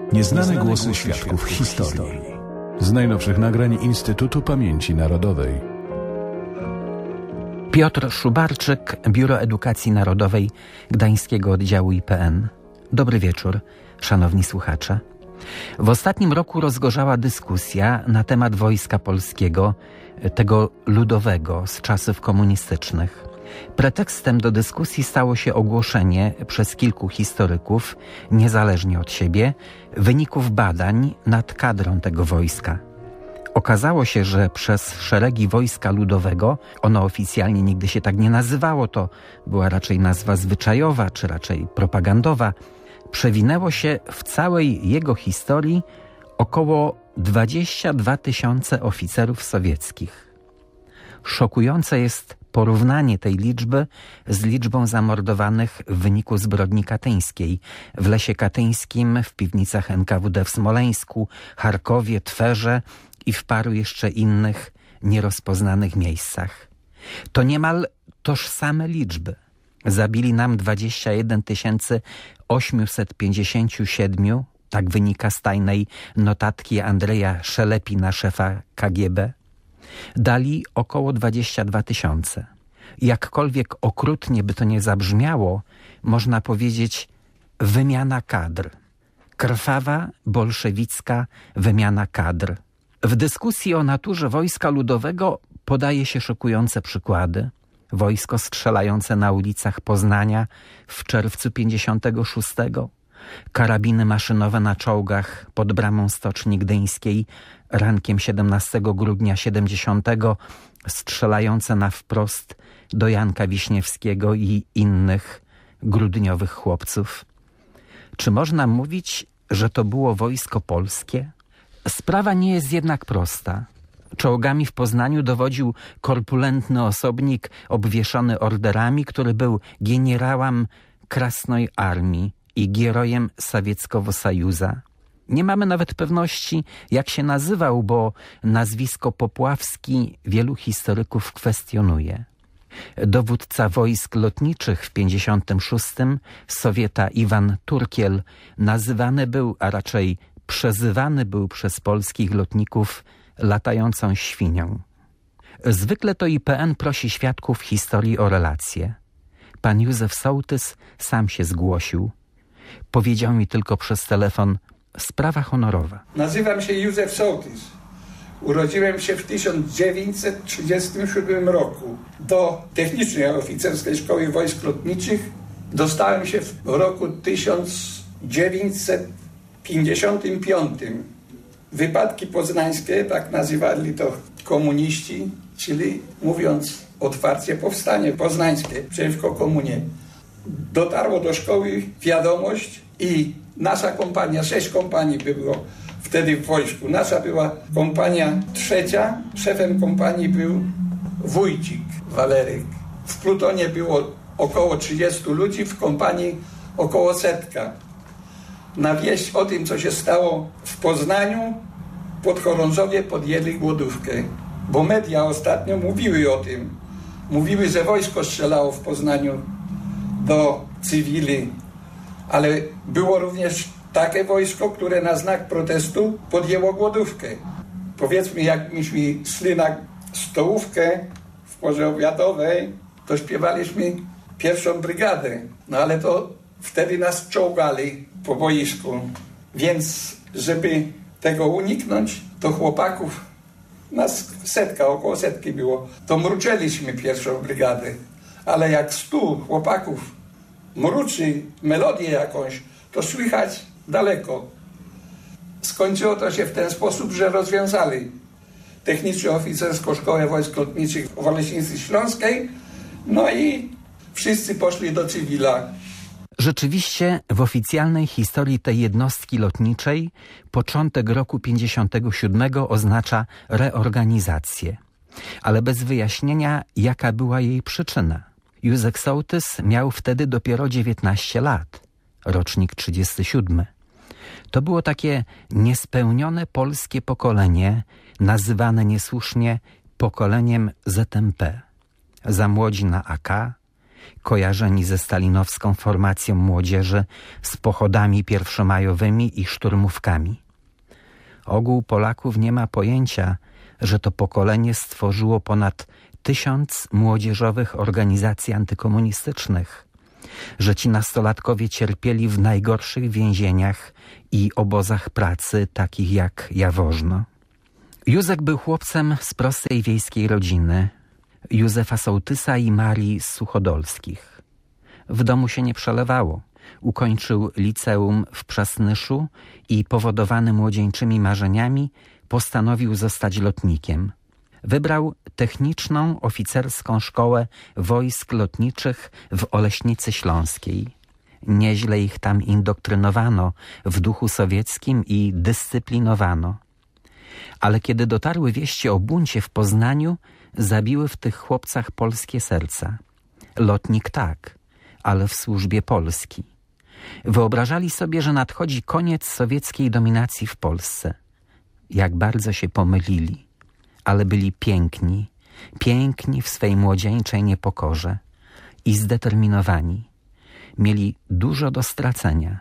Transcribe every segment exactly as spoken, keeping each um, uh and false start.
Nieznane głosy świadków historii. Z najnowszych nagrań Instytutu Pamięci Narodowej. Piotr Szubarczyk, Biuro Edukacji Narodowej Gdańskiego Oddziału I P N. Dobry wieczór, szanowni słuchacze. W ostatnim roku rozgorzała dyskusja na temat Wojska Polskiego, tego ludowego z czasów komunistycznych. Pretekstem do dyskusji stało się ogłoszenie przez kilku historyków, niezależnie od siebie, wyników badań nad kadrą tego wojska. Okazało się, że przez szeregi Wojska Ludowego, ono oficjalnie nigdy się tak nie nazywało, to była raczej nazwa zwyczajowa, czy raczej propagandowa, przewinęło się w całej jego historii około dwadzieścia dwa tysiące oficerów sowieckich. Szokujące jest porównanie tej liczby z liczbą zamordowanych w wyniku zbrodni katyńskiej w Lesie Katyńskim, w piwnicach N K W D w Smoleńsku, Charkowie, Twerze i w paru jeszcze innych nierozpoznanych miejscach. To niemal tożsame liczby. Zabili nam dwadzieścia jeden tysięcy osiemset pięćdziesiąt siedem, tak wynika z tajnej notatki Andrzeja Szelepina, szefa K G B. Dali około dwadzieścia dwa tysiące. Jakkolwiek okrutnie by to nie zabrzmiało, można powiedzieć wymiana kadr. Krwawa, bolszewicka wymiana kadr. W dyskusji o naturze Wojska Ludowego podaje się szokujące przykłady. Wojsko strzelające na ulicach Poznania w czerwcu pięćdziesiątego szóstego, karabiny maszynowe na czołgach pod bramą Stoczni Gdyńskiej rankiem siedemnastego grudnia siedemdziesiątego, strzelające na wprost do Janka Wiśniewskiego i innych grudniowych chłopców. Czy można mówić, że to było wojsko polskie? Sprawa nie jest jednak prosta. Czołgami w Poznaniu dowodził korpulentny osobnik obwieszony orderami, który był generałem Krasnej Armii i gierojem Sowieckiego Sojuza. Nie mamy nawet pewności, jak się nazywał, bo nazwisko Popławski wielu historyków kwestionuje. Dowódca wojsk lotniczych w pięćdziesiątym szóstym, Sowieta Iwan Turkiel, nazywany był, a raczej przezywany był przez polskich lotników latającą świnią. Zwykle to I P N prosi świadków historii o relacje. Pan Józef Sołtys sam się zgłosił. Powiedział mi tylko przez telefon: sprawa honorowa. Nazywam się Józef Sołtys. Urodziłem się w tysiąc dziewięćset trzydziestym siódmym roku. Do Technicznej Oficerskiej Szkoły Wojsk Lotniczych dostałem się w roku tysiąc dziewięćset pięćdziesiątym piątym. Wypadki poznańskie, tak nazywali to komuniści, czyli mówiąc otwarcie powstanie poznańskie przeciwko komunie. Dotarło do szkoły wiadomość i nasza kompania, sześć kompanii było wtedy w wojsku. Nasza była kompania trzecia, szefem kompanii był Wójcik Waleryk. W plutonie było około trzydziestu ludzi, w kompanii około setka. Na wieść o tym, co się stało w Poznaniu, podchorążowie podjęli głodówkę, bo media ostatnio mówiły o tym. Mówiły, że wojsko strzelało w Poznaniu do cywili, ale było również takie wojsko, które na znak protestu podjęło głodówkę. Powiedzmy, jak myśmy szli na stołówkę w porze obiadowej, to śpiewaliśmy pierwszą brygadę, no ale to wtedy nas czołgali po boisku, więc żeby tego uniknąć, to chłopaków, nas setka, około setki było, to mruczeliśmy pierwszą brygadę, ale jak stu chłopaków mruczy melodię jakąś, to słychać daleko. Skończyło to się w ten sposób, że rozwiązali Techniczną Oficerską Szkołę Wojsk Lotniczych w Oleśnicy Śląskiej, no i wszyscy poszli do cywila. Rzeczywiście w oficjalnej historii tej jednostki lotniczej początek roku pięćdziesiątego siódmego oznacza reorganizację, ale bez wyjaśnienia, jaka była jej przyczyna. Józef Sołtys miał wtedy dopiero dziewiętnaście lat, rocznik trzydziesty siódmy. To było takie niespełnione polskie pokolenie, nazywane niesłusznie pokoleniem Z M P. Za młodzi na A K, kojarzeni ze stalinowską formacją młodzieży, z pochodami pierwszomajowymi i szturmówkami. Ogół Polaków nie ma pojęcia, że to pokolenie stworzyło ponad tysiąc młodzieżowych organizacji antykomunistycznych, że ci nastolatkowie cierpieli w najgorszych więzieniach i obozach pracy, takich jak Jaworzno. Józek był chłopcem z prostej wiejskiej rodziny, Józefa Sołtysa i Marii Suchodolskich. W domu się nie przelewało. Ukończył liceum w Przasnyszu i powodowany młodzieńczymi marzeniami postanowił zostać lotnikiem. Wybrał Techniczną Oficerską Szkołę Wojsk Lotniczych w Oleśnicy Śląskiej. Nieźle ich tam indoktrynowano w duchu sowieckim i dyscyplinowano. Ale kiedy dotarły wieści o buncie w Poznaniu, zabiły w tych chłopcach polskie serca. Lotnik tak, ale w służbie Polski. Wyobrażali sobie, że nadchodzi koniec sowieckiej dominacji w Polsce. Jak bardzo się pomylili, ale byli piękni, piękni w swej młodzieńczej niepokorze i zdeterminowani. Mieli dużo do stracenia,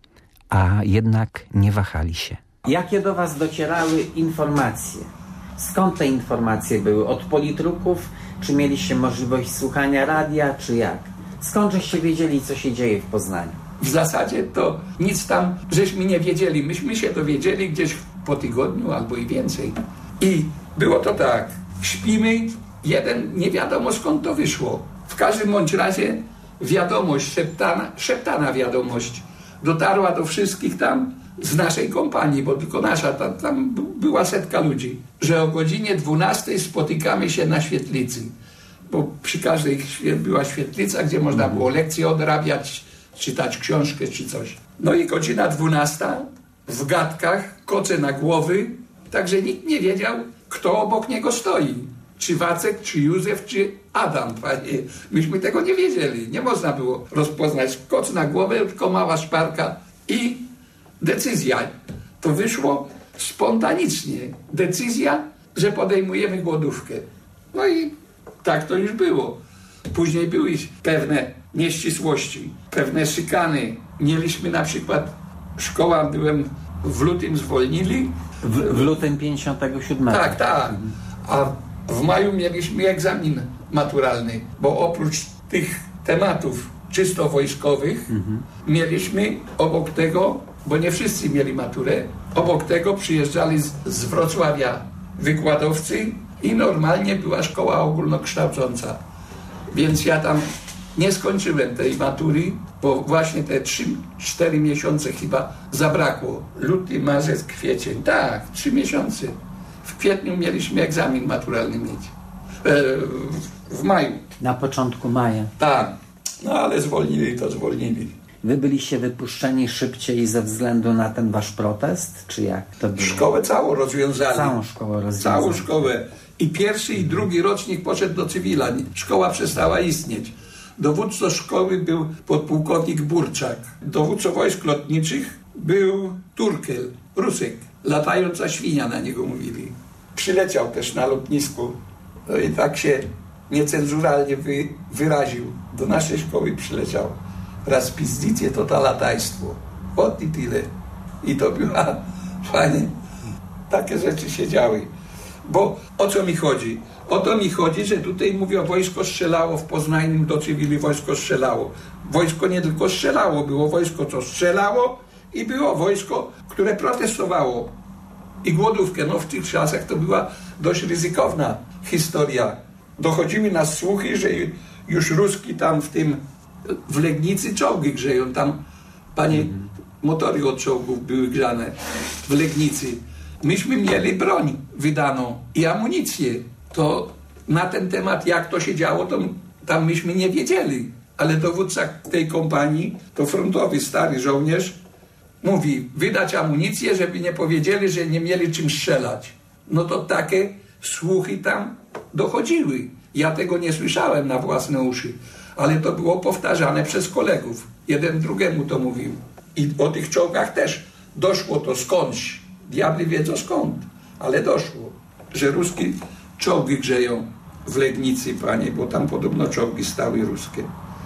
a jednak nie wahali się. Jakie do was docierały informacje? Skąd te informacje były? Od politruków? Czy mieliście możliwość słuchania radia, czy jak? Skąd żeście wiedzieli, co się dzieje w Poznaniu? W zasadzie to nic tam żeśmy nie wiedzieli. Myśmy się dowiedzieli gdzieś po tygodniu albo i więcej. I było to tak. Śpimy, jeden nie wiadomo skąd to wyszło. W każdym bądź razie wiadomość, szeptana, szeptana wiadomość dotarła do wszystkich tam z naszej kompanii, bo tylko nasza, tam, tam była setka ludzi, że o godzinie dwunastej spotykamy się na świetlicy. Bo przy każdej była świetlica, gdzie można było lekcje odrabiać, czytać książkę czy coś. No i godzina dwunasta, w gadkach, koce na głowy, także nikt nie wiedział, kto obok niego stoi. Czy Wacek, czy Józef, czy Adam. Panie. Myśmy tego nie wiedzieli. Nie można było rozpoznać. Koc na głowę, tylko mała szparka i decyzja. To wyszło spontanicznie. Decyzja, że podejmujemy głodówkę. No i tak to już było. Później były pewne nieścisłości, pewne szykany. Mieliśmy na przykład, szkoła byłem w lutym zwolnili. W, w lutym pięćdziesiątego siódmego. Tak, tak. A w maju mieliśmy egzamin maturalny, bo oprócz tych tematów czysto wojskowych mhm. mieliśmy obok tego, bo nie wszyscy mieli maturę, obok tego przyjeżdżali z, z Wrocławia wykładowcy i normalnie była szkoła ogólnokształcąca. Więc ja tam nie skończyłem tej matury, bo właśnie te trzy cztery miesiące chyba zabrakło. Luty, marzec, kwiecień. Tak, trzy miesiące. W kwietniu mieliśmy egzamin maturalny mieć. E, w, w maju. Na początku maja. Tak. No ale zwolnili to zwolnili. Wy byliście wypuszczeni szybciej ze względu na ten wasz protest, czy jak to było? Szkołę całą rozwiązali. Całą szkołę rozwiązali. Całą szkołę. I pierwszy i drugi rocznik poszedł do cywila. Szkoła przestała istnieć. Dowódcą szkoły był podpułkownik Burczak. Dowódcą wojsk lotniczych był Turkel, Rusek. Latająca świnia na niego mówili. Przyleciał też na lotnisku. No i tak się niecenzuralnie wy, wyraził. Do naszej szkoły przyleciał. Raspizdicie to talatajstwo. Ot i tyle. I to była fajnie. Takie rzeczy się działy. Bo o co mi chodzi? O to mi chodzi, że tutaj mówią, wojsko strzelało w Poznaniu, do cywili wojsko strzelało. Wojsko nie tylko strzelało, było wojsko, co strzelało i było wojsko, które protestowało. I głodówkę, no w tych czasach to była dość ryzykowna historia. Dochodziły nas słuchy, że już Ruski tam w tym, w Legnicy czołgi grzeją. Tam, panie, motory od czołgów były grzane w Legnicy. Myśmy mieli broń wydaną i amunicję. To na ten temat, jak to się działo, to tam myśmy nie wiedzieli. Ale dowódca tej kompanii, to frontowy stary żołnierz, mówi, wydać amunicję, żeby nie powiedzieli, że nie mieli czym strzelać. No to takie słuchy tam dochodziły. Ja tego nie słyszałem na własne uszy, ale to było powtarzane przez kolegów. Jeden drugiemu to mówił. I o tych czołgach też doszło to skądś. Diabli wiedzą skąd, ale doszło, że ruskie czołgi grzeją w Legnicy, panie, bo tam podobno czołgi stały ruskie.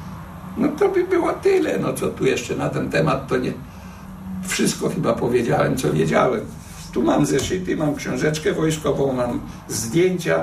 No to by było tyle, no co tu jeszcze na ten temat, to nie... Wszystko chyba powiedziałem, co wiedziałem. Tu mam zeszyty, mam książeczkę wojskową, mam zdjęcia.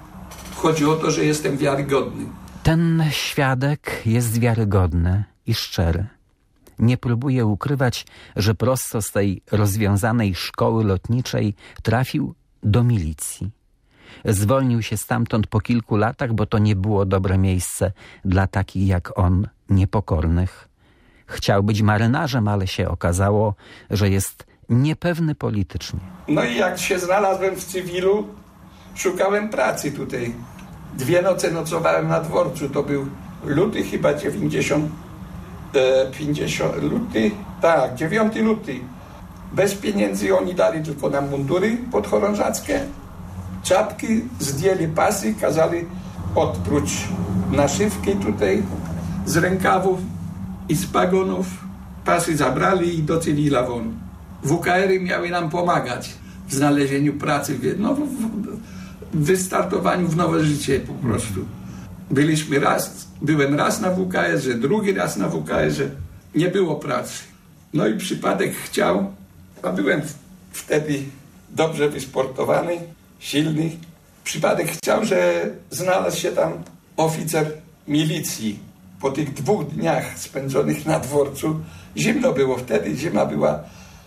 Chodzi o to, że jestem wiarygodny. Ten świadek jest wiarygodny i szczery. Nie próbuje ukrywać, że prosto z tej rozwiązanej szkoły lotniczej trafił do milicji. Zwolnił się stamtąd po kilku latach, bo to nie było dobre miejsce dla takich jak on, niepokornych. Chciał być marynarzem, ale się okazało, że jest niepewny politycznie. No i jak się znalazłem w cywilu, szukałem pracy tutaj. Dwie noce nocowałem na dworcu, to był luty chyba dziewięćdziesiąty, pięćdziesiąty, luty, tak, dziewiąty luty. Bez pieniędzy oni dali tylko nam mundury podchorążackie, czapki, zdjęli pasy, kazali odpróć naszywki tutaj z rękawów i z pagonów. Pasy zabrali i do cywila won. W U K R-y miały nam pomagać w znalezieniu pracy, no, w, w wystartowaniu w nowe życie po prostu. Byliśmy raz, byłem raz na W K R-ze, drugi raz na W K R-ze. Nie było pracy. No i przypadek chciał, a byłem wtedy dobrze wysportowany, silny. Przypadek chciał, że znalazł się tam oficer milicji. Po tych dwóch dniach spędzonych na dworcu, zimno było wtedy, zima była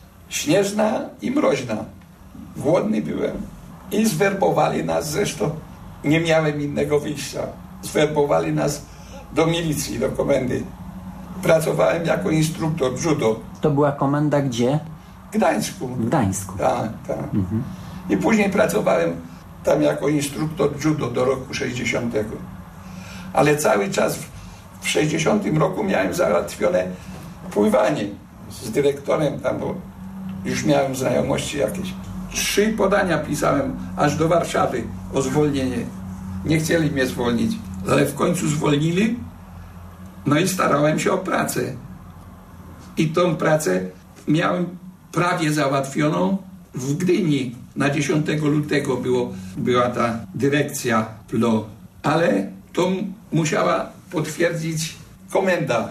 śnieżna i mroźna. Głodny byłem. I zwerbowali nas, zresztą nie miałem innego wyjścia. Zwerbowali nas do milicji, do komendy. Pracowałem jako instruktor judo. To była komenda gdzie? W Gdańsku. W Gdańsku. Tak, tak. Mhm. I później pracowałem tam jako instruktor judo do roku sześćdziesiątego. Ale cały czas w sześćdziesiątym roku miałem załatwione pływanie z dyrektorem tam, bo już miałem znajomości jakieś. Trzy podania pisałem aż do Warszawy o zwolnienie. Nie chcieli mnie zwolnić, ale w końcu zwolnili. No i starałem się o pracę. I tą pracę miałem prawie załatwioną w Gdyni. Na dziesiątego lutego było, była ta dyrekcja P L O. Ale to musiała potwierdzić komenda.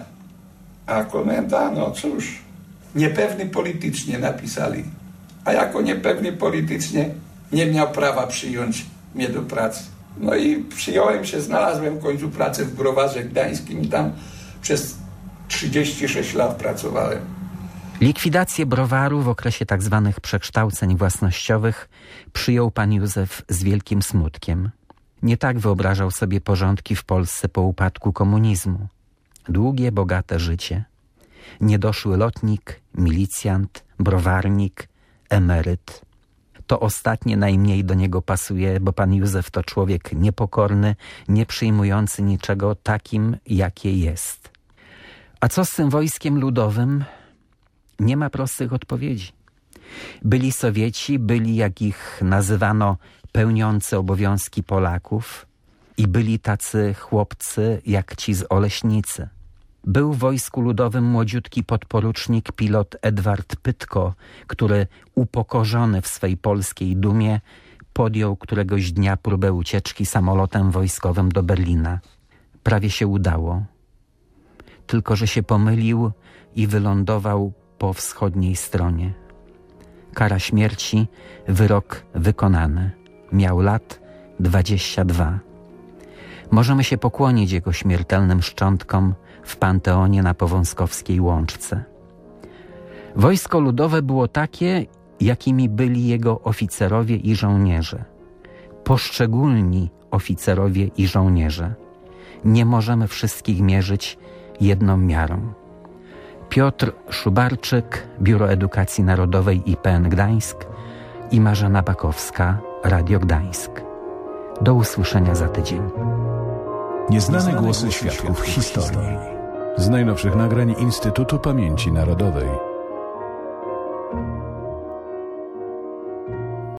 A komenda, no cóż, niepewny politycznie napisali. A jako niepewny politycznie nie miał prawa przyjąć mnie do pracy. No i przyjąłem się, znalazłem w końcu pracę w Browarze Gdańskim i tam przez trzydzieści sześć lat pracowałem. Likwidację browaru w okresie tak zwanych przekształceń własnościowych przyjął pan Józef z wielkim smutkiem. Nie tak wyobrażał sobie porządki w Polsce po upadku komunizmu. Długie, bogate życie. Niedoszły lotnik, milicjant, browarnik, emeryt. To ostatnie najmniej do niego pasuje, bo pan Józef to człowiek niepokorny, nie przyjmujący niczego takim, jakie jest. A co z tym wojskiem ludowym? Nie ma prostych odpowiedzi. Byli Sowieci, byli, jak ich nazywano, pełniący obowiązki Polaków i byli tacy chłopcy, jak ci z Oleśnicy. Był w Wojsku Ludowym młodziutki podporucznik pilot Edward Pytko, który upokorzony w swej polskiej dumie podjął któregoś dnia próbę ucieczki samolotem wojskowym do Berlina. Prawie się udało. Tylko że się pomylił i wylądował po wschodniej stronie. Kara śmierci, wyrok wykonany. Miał lat dwadzieścia dwa. Możemy się pokłonić jego śmiertelnym szczątkom w Panteonie na Powązkowskiej Łączce. Wojsko Ludowe było takie, jakimi byli jego oficerowie i żołnierze. Poszczególni oficerowie i żołnierze. Nie możemy wszystkich mierzyć jedną miarą. Piotr Szubarczyk, Biuro Edukacji Narodowej I P N Gdańsk i Marzena Bakowska, Radio Gdańsk. Do usłyszenia za tydzień. Nieznane głosy świadków historii. Z najnowszych nagrań Instytutu Pamięci Narodowej.